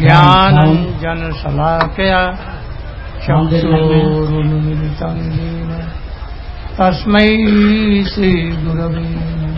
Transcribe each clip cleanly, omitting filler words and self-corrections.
ज्ञानञ्जन शलाकया चक्षुरुन्मिलितं येन तस्मै श्रीगुरवे नमः।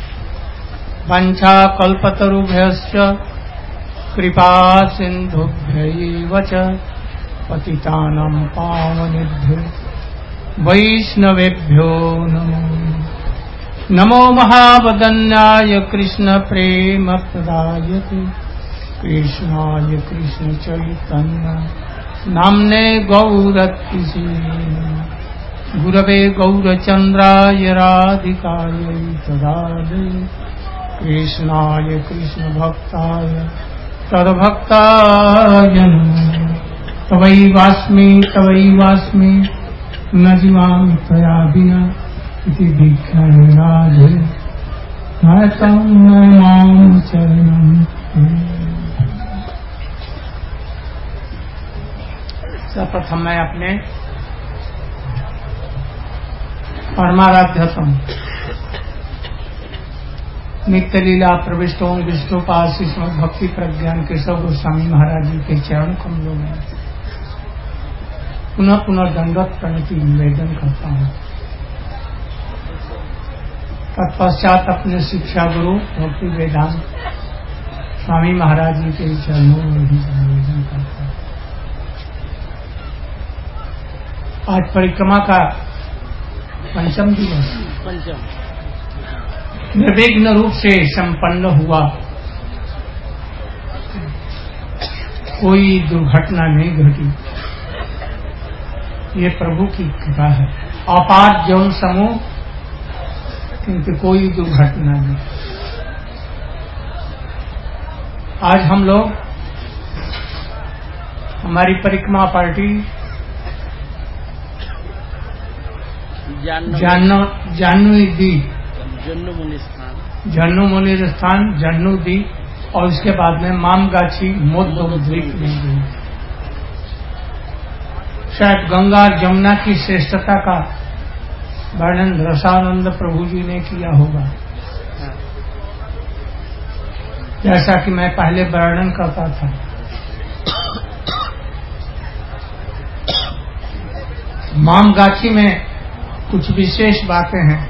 वञ्चाकल्पतरुभ्यश्च कृपा सिन्धुभ्यैव च पतितानां पावनेभ्यो वैष्णवेभ्यो नमो नमो महावदन्याय कृष्ण प्रेम प्रदायते कृष्णाय कृष्ण चैतन्य नाम्ने गौरत्रिसे गुरवे गौरचन्द्राय राधिकायै तदालये कृष्णाय कृष्ण भक्ताय तद्भक्ताय नमः। तवैवास्मि न जीवामि त्वया विना इति दीक्षाय राधे नायतं मां चरणं। सर्वप्रथम मैं अपने परमाराध्यतम नित्य लीला प्रविष्टों विष्णुपाद श्रीमद् भक्ति प्रज्ञान केशव गोस्वामी महाराज जी के चरण कमलों में पुनः पुनः दंडवत प्रणति निवेदन करता हूँ। तत्पश्चात अपने शिक्षा गुरु भक्ति वेदांत स्वामी महाराज जी के चरणों में भी निवेदन करता हूँ। आज परिक्रमा का पंचम दिवस निर्विघ्न रूप से संपन्न हुआ। कोई दुर्घटना नहीं घटी। ये प्रभु की कृपा है। अपार जौन समूह किंतु कोई दुर्घटना नहीं। आज हम लोग हमारी परिक्रमा पार्टी जन्नू मुनि स्थान जन्नू द्वीप और उसके बाद में मामगाछी मोद्गम द्वीप में गई। शायद गंगा और जमुना की श्रेष्ठता का वर्णन रसानंद प्रभु जी ने किया होगा, जैसा कि मैं पहले वर्णन करता था। मामगाछी में कुछ विशेष बातें हैं।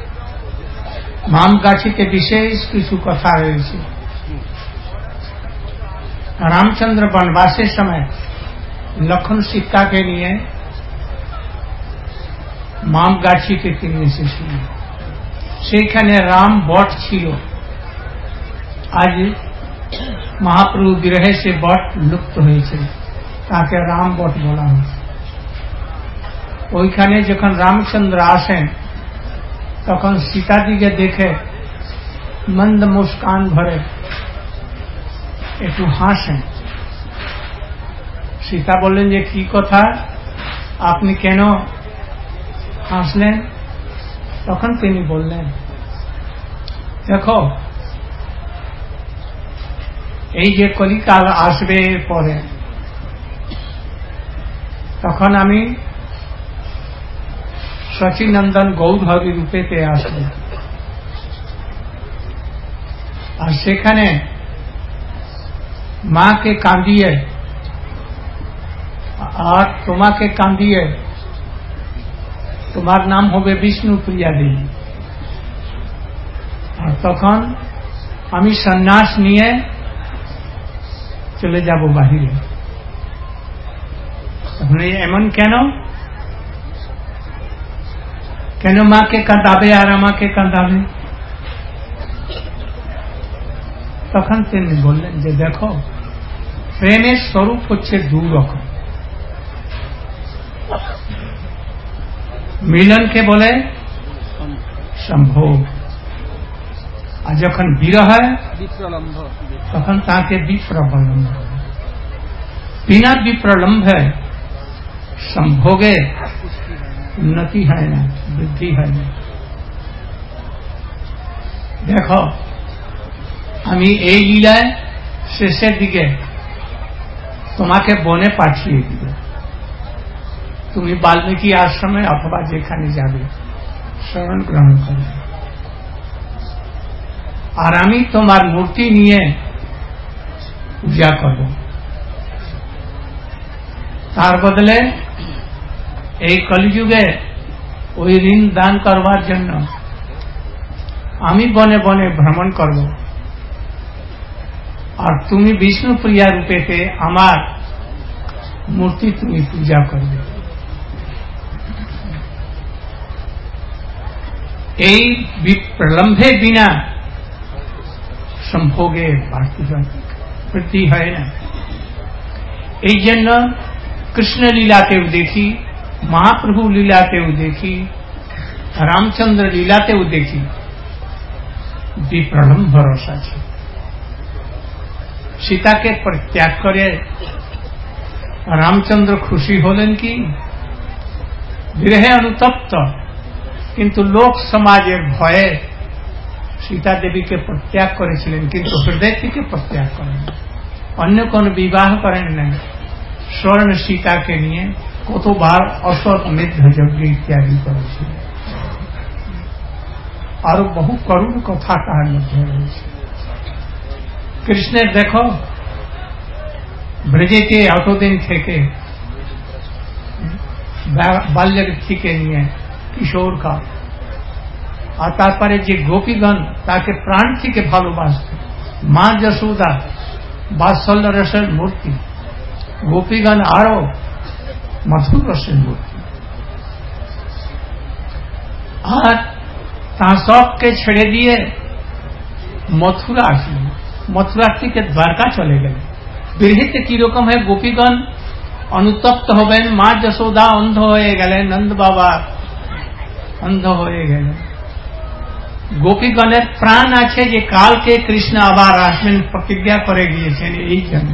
मामगाछी के विशेष কিছু কথা রয়েছে। रामचंद्र वनवासे समय लखन सीता के लिए मामगाछी के तीन এসেছিল। সেখানে রাম বট ছিল। আজ মহাপ্রভু বিরহে সে বট লুপ্ত হয়েছে, তাকে রাম বট বলা হয়েছে। ওইখানে যখন রামচন্দ্র আসেন তখন সীতাদিকে দেখে मंद मुस्कान भरे একটু হাসেন। सीता बोलें যে কি কথা, আপনি কেন হাসলেন? তখন তিনি বললেন, দেখো এই যে কলিকাল আসবে পরে, তখন আমি सचिनंदन गौरहरि रूपेते आसबो और सेखाने माँ के कांदिए और तुम्हाके कांदिए, तुम्हार नाम होबे विष्णुप्रिया देवी। और तखन आमी सन्यास निये चले जाबो बाहिरे। तखन एमन केनो কেন মাকে কাঁদাবে আর আমাকে কাঁদাবে? তখন তিনি বললেন যে দেখো, প্রেমের স্বরূপ হচ্ছে দু রকম। মিলনকে বলে সম্ভোগ, আর যখন বিরহ তখন তাকে বিপ্রলম্ভ। বিনা বিপ্রলম্ভে সম্ভোগে उन्नति है ना, वृद्धि है ना। देखो আমি এই লীলায় শেষের দিকে তোমাকে বনে পাঠিয়ে দিব। তুমি বাল্মীকি আশ্রমে অথবা যেখানে যাবে শরণ গ্রহণ করবে। আর আমি তোমার মূর্তি নিয়ে পূজা করব, তার বদলে এই কলিযুগে ওই ঋণ দান করবার জন্য আমি বনে বনে ভ্রমণ করব, আর তুমি বিষ্ণুপ্রিয়া রূপেতে আমার মূর্তি তুমি পূজা করবে। এই প্রলম্ভে বিনা সম্ভোগে বৃদ্ধি হয় না। এই জন্য কৃষ্ণ লীলাতেও দেখি, মহাপ্রভু লীলাতেও দেখি, রামচন্দ্র লীলাতেও দেখি বিপ্রলম্ভ রস আছে। সীতাকে পরিত্যাগ করে রামচন্দ্র খুশি হলেন কি? বিরহে অনুতপ্ত, কিন্তু লোক সমাজের ভয়ে সীতা দেবীকে পরিত্যাগ করেছিলেন, কিন্তু হৃদয় থেকে পরিত্যাগ করেন, অন্য কোন বিবাহ করেন নাই। স্বর্ণ সীতাকে নিয়ে কতবার অশ্বমেধ যজ্ঞ ইত্যাদি করেছিলেন। আরো বহু করুণ কথা তার মধ্যে রয়েছে। কৃষ্ণের দেখো ব্রজেতে অতদিন থেকে বাল্যের থেকে নিয়ে কিশোর কাল, আর তারপরে যে গোপীগণ তাকে প্রাণ থেকে ভালোবাসত, মা যশোদা বাৎসল্য রসের মূর্তি, গোপীগণ আরো মধুর রসের মূর্তি। আর তা সবকে ছেড়ে দিয়ে মথুরা আসলেন, মথুরা থেকে দ্বারকা চলে গেলেন। বিরহিতে কিরকম হয়? গোপীগণ অনুতপ্ত হবেন, মা যশোদা অন্ধ হয়ে গেলেন, নন্দ বাবা অন্ধ হয়ে গেলেন। গোপীগণের প্রাণ আছে যে কালকে কৃষ্ণ আবার আসবেন, প্রতিজ্ঞা করে গিয়েছেন এই জন্য।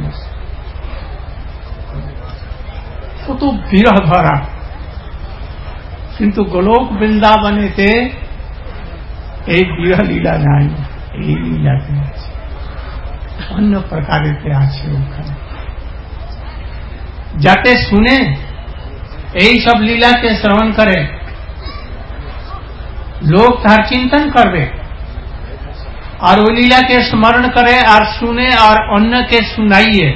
কত বিরহ ধরা, কিন্তু গোলক বৃন্দাবনেতে এই বিরহ লীলা নাই, এই লীলাতে আছে, অন্য প্রকারেতে আছে ওখানে। যাতে শুনে এই সব লীলাকে শ্রবণ করে লোক তার চিন্তন করবে, আর ওই লীলাকে স্মরণ করে আর শুনে আর অন্যকে শুনাইয়ে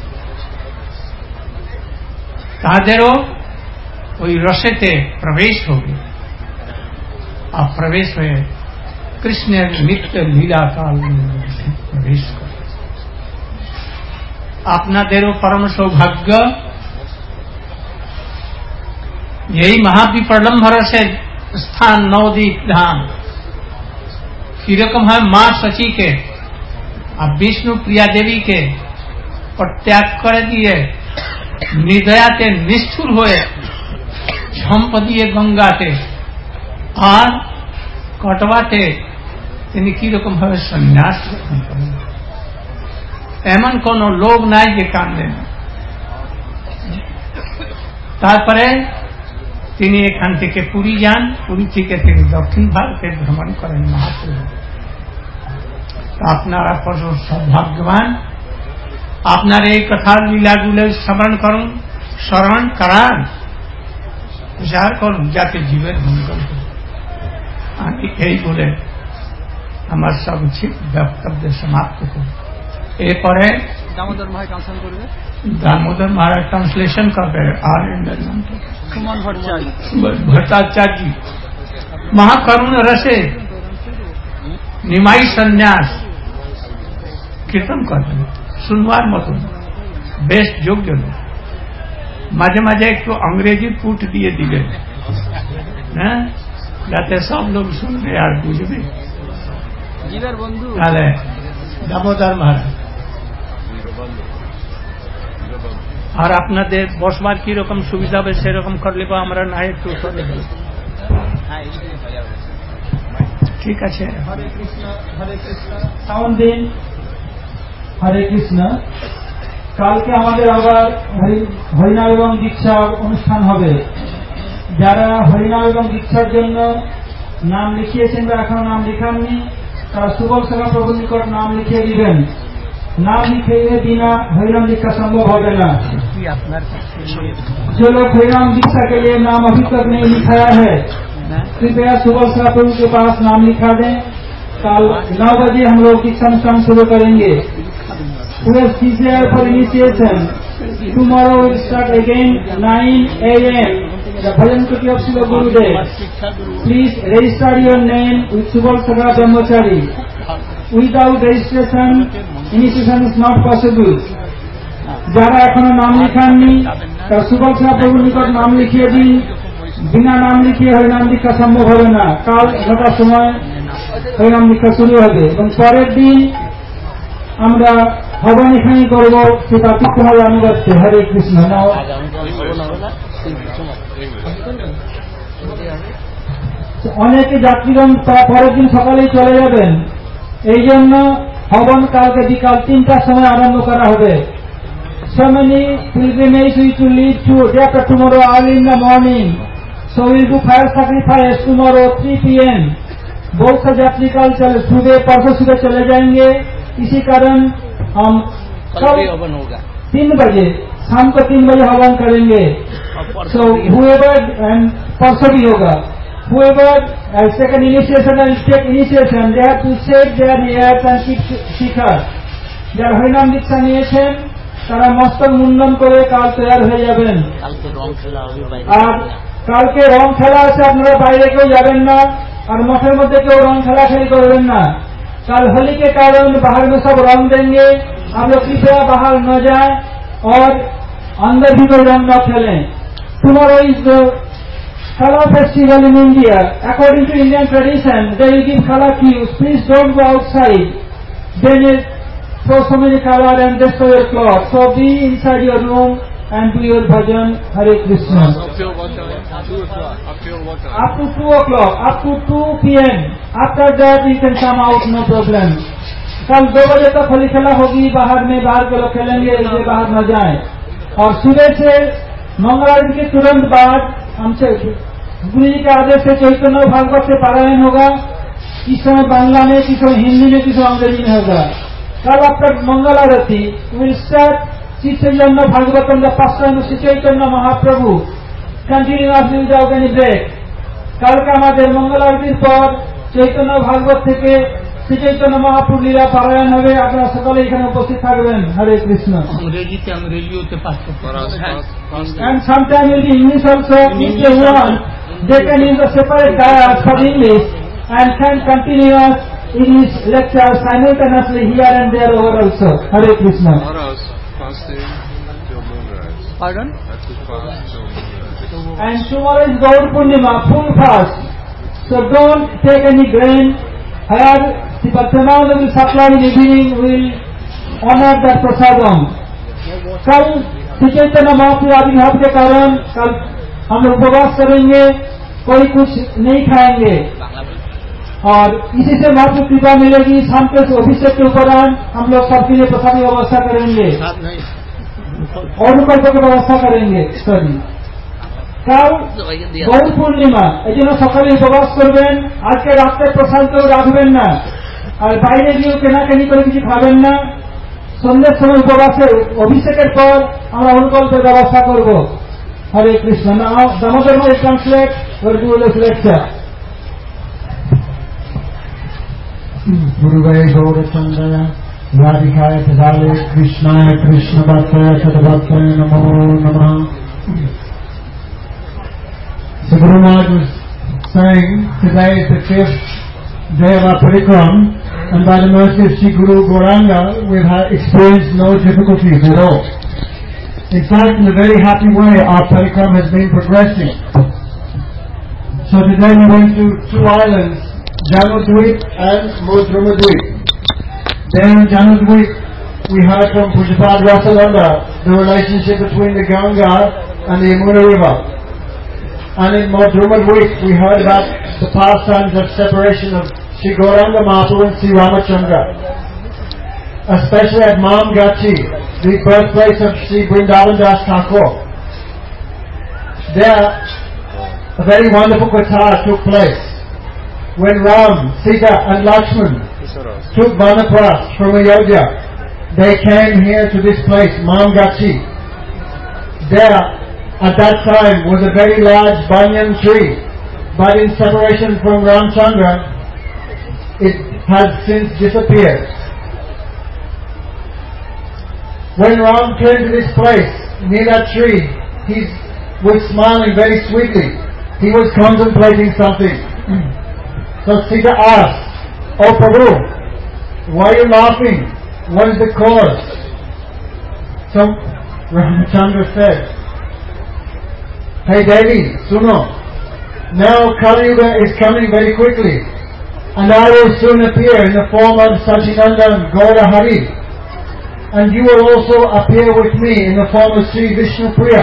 তাদেরও ওই রসেতে প্রবেশ হবে, আর প্রবেশ হয়ে কৃষ্ণের নিত্য লীলা কাল প্রবেশ করে। আপনাদেরও পরম সৌভাগ্য यही महाविप्रलम्भ रसे स्थान नवदीप धाम किरकम है मां सची के अब विष्णु प्रिया देवी के परित्याग कर दिए, निर्दयाते निष्ठुर हुए झंप दिए गंगाते, और कटवाते তিনি কিরকম ভাবে সন্ন্যাস গ্রহণ করেন। এমন কোন লোক নাই যে কাঁদেন। তারপরে তিনি এখান থেকে পুরী যান, পুরী থেকে তিনি দক্ষিণ ভারতে ভ্রমণ করেন মহাপ্রভু। আপনারা সৌভাগ্যবান, আপনার এই কথার লীলাগুলো স্মরণ করুন, স্মরণ করান, প্রচার করুন, যাতে জীবের মঙ্গল হয়। আমি এই বলে আমার সব উচিত বক্তব্য সমাপ্ত করব। এরপরে দামোদর মহারাজ ট্রান্সলেশন করবে। আর ভট্টাচার্য মহাকরুণ রসে নিমাই সন্ন্যাস কীর্তন করবেন, শুনবার মতন বেশ যোগ্য লোক। মাঝে মাঝে একটু अंग्रेजी পুট দিয়ে দিবেন, হ্যাঁ, যাতে সব লোক শুনবে আর বুঝবে। তাহলে দামোদর মহারাজ, আর আপনাদের বসবার কি রকম সুবিধা হবে সেরকম করলে আমরা না একটু করে দেব। ঠিক আছে। হরে কৃষ্ণ, হরে কৃষ্ণ। শ্রাবণ দিন, হরে কৃষ্ণ। কালকে আমাদের আবার হরিনাম এবং দীক্ষা অনুষ্ঠান হবে। যারা হরিনাম এবং দীক্ষার জন্য নাম লিখিয়েছেন বা এখনো নাম লিখাননি, তারা সুবল সেবা প্রভুর নিকট নাম লিখিয়ে দিবেন। नाम लिखे बिना हरिनाम दीक्षा संभव होगा। जो लोग हरिनाम दीक्षा के लिए नाम अभी तक नहीं लिखाया है, कृपया सुबह से प्रभु के पास नाम लिखा दें। कल 9 बजे हम लोग दीक्षा अनुष्ठान शुरू करेंगे। पूरे CCR for initiation tomorrow will start again 9 a.m. The Bhajan Kuti of Srila Gurudev. Please register your name with Subal Sakara Brahmachari. Without registration, initiation is not possible. যারা এখনো নাম লিখাননি তারা সুবল সাহা প্রভুর নিকট নাম লিখিয়ে দিন। বিনা নাম লিখিয়ে হরিনাম দীক্ষা সম্ভব হবে না। কাল 9টার সময় হরিনাম দীক্ষা শুরু হবে এবং পরের দিন আমরা হবন এখানে করব সেটা কুমার অনুগত্যে। হরে কৃষ্ণ। অনেকে যাত্রীগণ পরের দিন সকালেই চলে যাবেন, এই জন্য হবন কালকে বিকাল 3টার সময় আরম্ভ করা হবে। So many pilgrimages we to lead to day after tomorrow early in the morning. So we will do fire sacrifice tomorrow 3 p.m. बहुत सा यात्री कल सुबह परसों सुबह चले जाएंगे। इसी कारण हम कल 3 बजे शाम को 3 बजे हवन करेंगे। So whoever and परसों भी होगा, whoever has taken initiation and take initiation, they have to shake their ears and keep শিখা। যারা হরিনাম দীক্ষা নিয়েছেন তারা মস্তক মুন্ডন করে কাল তৈরি হয়ে যাবেন। আর কালকে রং খেলা আছে, আপনারা বাইরে কেউ যাবেন না और मठर मध्य केव रंग खेला खेली करबें ना। कल होली के कारण बाहर में सब रंग देंगे, आप लोग कृपया बाहर न जाएं और अंदर भी कोई रंग न खेलें। Tomorrow is the Kala festival in India. According to Indian tradition, they will give Kala cues. Please don't go outside. They will throw so many color and destroy your clothes. So be inside your room and do your bhajan. Hare Krishna. Up till what time? 2 o'clock. Up till what time? Up to 2 o'clock. Up to 2 p.m. After that you can come out, no problem. कल 2 बजे तक होली खेला होगी, बाहर में बाहर के लोग खेलेंगे, इसलिए बाहर न जाएं। और सुबह से मंगलवार के तुरंत बाद हमसे गुरु जी के आदेश से चैतन्य भागवत से पारायण होगा। किस समय बांग्ला में, किस समय हिंदी में, किस समय अंग्रेजी में होगा। कल after mangal aarti will start Shri Chaitanya Bhagavatam the first time Shri Chaitanya Mahaprabhu continuously without any break. कल का हमारे मंगल आरती पर चैतन्य भागवत থেকে শ্রী চৈতন্য মহাপ্রভু লীলা পারায়ণ হবে। আপনারা সকলে এখানে উপস্থিত থাকবেন। হরে কৃষ্ণ। अंग्रेजीতে पाठ And sometime will be English also. If they want, they can use a separate diet for English and can continue English lecture simultaneously here and there over also. Hare Krishna. Fasting till moonrise. Pardon? Have to fast till moonrise. And tomorrow is Gaur Purnima, full fast. So don't take any grain. Here, the Bhaktivinoda will supply in evening, will honor that prasadam. कल श्री चैतन्य महाप्रभु आविर्भाव के कारण कल हम लोग उपवास करेंगे, कोई कुछ नहीं खाएंगे और इसी से महाप्रभु कृपा मिलेगी। शाम के अभिषेक के उपरांत हम लोग सबके लिए प्रसाद की व्यवस्था करेंगे और ऊपर की व्यवस्था करेंगे। सॉरी कल गौर पूर्णिमा এই জন্য সকালে উপবাস করবেন। আজকে রাতে প্রসাদ কেউ রাখবেন না আর বাইরে গিয়ে কেনাকাটি করে কিছু খাবেন না। সন্ধ্যের সময় উপবাসের অভিষেকের পর আমরা অনুকল্পের ব্যবস্থা করব। হরে কৃষ্ণ। নাও দামোদর ভাই ট্রান্সলেট ওর লেকচার। गुरुवे गौरचंद्र राधिकाय तदाले कृष्णाय कृष्ण भक्ताय सद्भक्ताय नमो नमः। So Guru Maharaj was saying today is the 5th day of our parikram, and by the mercy of Sri Guru Gauranga we've experienced no difficulties at all. In fact, in a very happy way our parikram has been progressing. So today we went to 2 islands, Janudvip and Modrumadvip. There in Janudvip we heard from Pujapad Rasalanda the relationship between the Ganga and the Yamuna river. And in Modrumadvip we heard about the pastimes of separation of Sri Gauranga Mahaprabhu and Sri Ramachandra. Especially at Mamgachi, the birthplace of Sri Vrindavan Das Thakur. There a very wonderful katha took place. When Ram, Sita and Lakshman took Vanapras from Ayodhya, they came here to this place, Mamgachi. There, at that time, was a very large banyan tree, but in separation from Ramchandra, it has since disappeared. When Ram came to this place, near that tree, he was smiling very sweetly. He was contemplating something. So Sita asked, "Oh Prabhu, why are you laughing? What is the cause?" So Ramachandra said, "Hey Devi, suno, now Kali Yuga is coming very quickly, and I will soon appear in the form of Sachinandan Gaura Hari, and you will also appear with me in the form of Sri Vishnu Priya.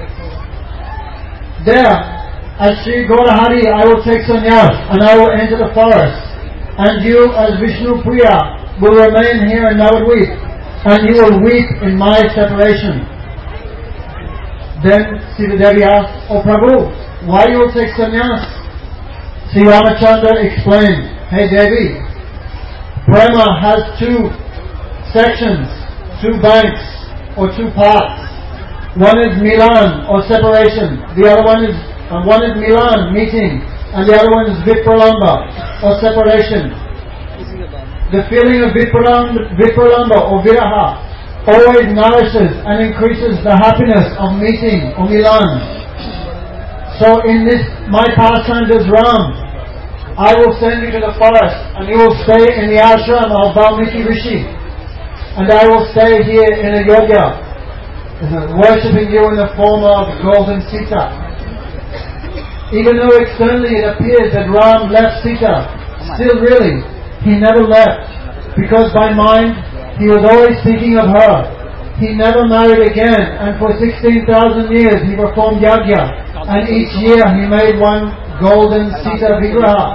There, as Sri Gaura Hari, I will take sannyas and I will enter the forest, and you as Vishnu Priya will remain here in Navadvip, and you will weep in my separation." Then Sita Devi asked, "Oh Prabhu, why you will take sannyas?" Sri Ramachandra explained, "Hey Devi, Prema has two sections, two banks or two parts. One is Milan or separation. The other one is Milan, meeting, and the other one is Vipralamba or separation. The feeling of Vipralamba or Viraha always nourishes and increases the happiness of meeting or Milan. So in this, my pastime as Ram, I will send you to the forest and you will stay in the ashram of Valmiki Rishi. And I will stay here in a yoga, worshipping you in the form of golden Sita." Even though externally it appears that Ram left Sita, still really, he never left. Because by mind, he was always thinking of her. He never married again, and for 16,000 years he performed yajna, and each year he made one golden Sita Vigraha.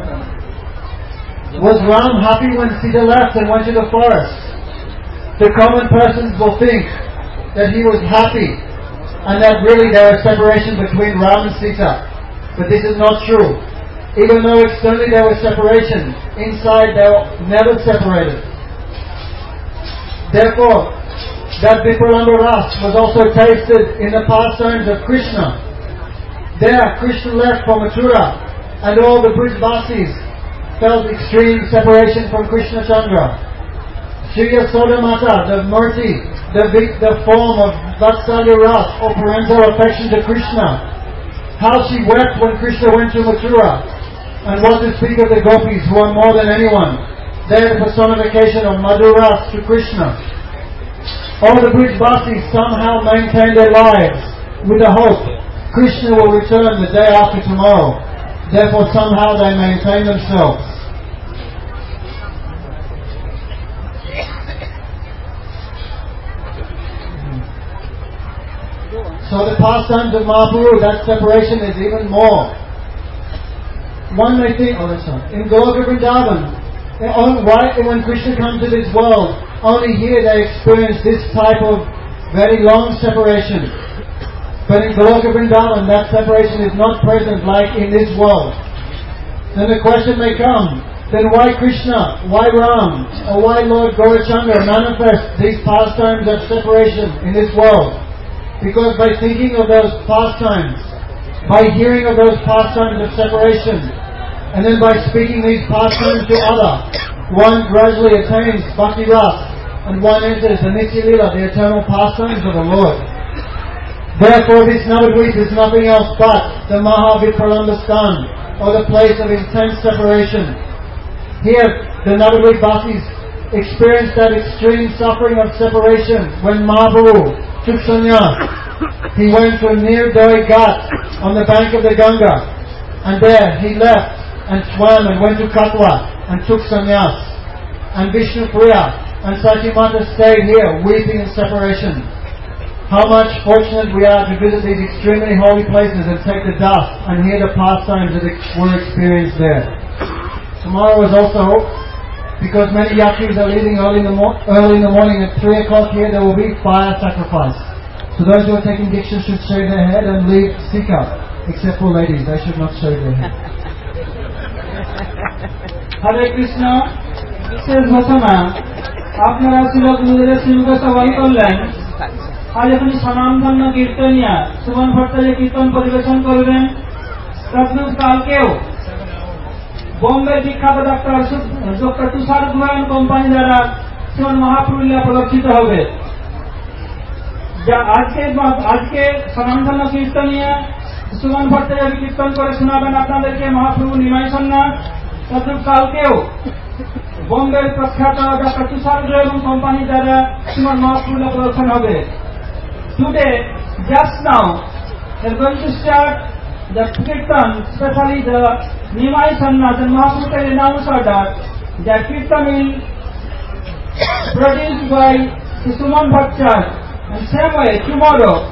Was Ram happy when Sita left and went to the forest? The common persons will think that he was happy and that really there was separation between Ram and Sita. But this is not true. Even though externally there was separation, inside they were never separated. Therefore, that Vipralamba Ras was also tasted in the pastimes of Krishna. There, Krishna left for Mathura, and all the Brijvasis felt extreme separation from Krishna Chandra. Shri Yasoda Mata, the Murti, the form of Vatsalya Ras or parental affection to Krishna. How she wept when Krishna went to Mathura. And what to speak of the gopis who are more than anyone. They are the personification of Madhur Ras to Krishna. All the Brijvasis somehow maintain their lives with the hope Krishna will return the day after tomorrow. Therefore somehow they maintain themselves. So the pastimes of Mahaprabhu, that separation is even more. One may think, in Goloka Vrindavan, when Krishna comes to this world, only here they experience this type of very long separation. But in Goloka Vrindavan, that separation is not present like in this world. Then the question may come, then why Krishna, why Ram, or why Lord Gaurachandra manifest these pastimes of separation in this world? Because by thinking of those pastimes, by hearing of those pastimes of separation, and then by speaking these pastimes to other, one gradually attains Bhakti Ras, and one enters the Nitya Lila, the eternal pastimes of the Lord. Therefore this Navadvip is nothing else but the Mahavipralamba Sthan, or the place of intense separation. Here, the Navadvip Vasis experienced that extreme suffering of separation when Mahaprabhu took sannyas. He went to near Doi Ghat on the bank of the Ganga, and there he left and swam and went to Katwa and took sannyas. And Vishnu Priya and Sachimata stayed here weeping in separation. How much fortunate we are to visit these extremely holy places and take the dust and hear the pastimes that were experienced there. Tomorrow is also, because many yatris are leaving early in the morning at 3 o'clock here, there will be fire sacrifice. So those who are taking diksha should shave their head and leave sikha, except for ladies, they should not shave their head. Hare Krishna, বিশেষ ঘোষণা আপনারা ছিল গুরুদেবের শ্রীমুখে সবাই করলেন। আজ আপনি স্বনামধন্য কীর্তনিয়া সুমন ভট্টাচার্য কীর্তন পরিবেশন করবেন। তদ্রূপ কালকেও বোম্বে বিখ্যাত ডক্টর তুষার গুহান কোম্পানি দ্বারা শ্রীমন মহাপ্রভু লীলা প্রদর্শিত হবে। আজকে স্বনামধন্য কীর্তনীয় সুমন ভট্টাচার্য কীর্তন করে শোনাবেন আপনাদেরকে মহাপ্রভু নিমাই সন্ন্যাস। তদ্রূপ কালকেও বোম্বের প্রখ্যাত ডক্টর তুষার এবং কোম্পানি দ্বারা শ্রীমদ মহাপ্রভু প্রদর্শন হবে। Today, just now, we are going to start the Kirtan, especially the Nimai Sannyas and Mahaprabhu announced order that Kirtan will produced by Suman Bhattacharya. And same way, tomorrow,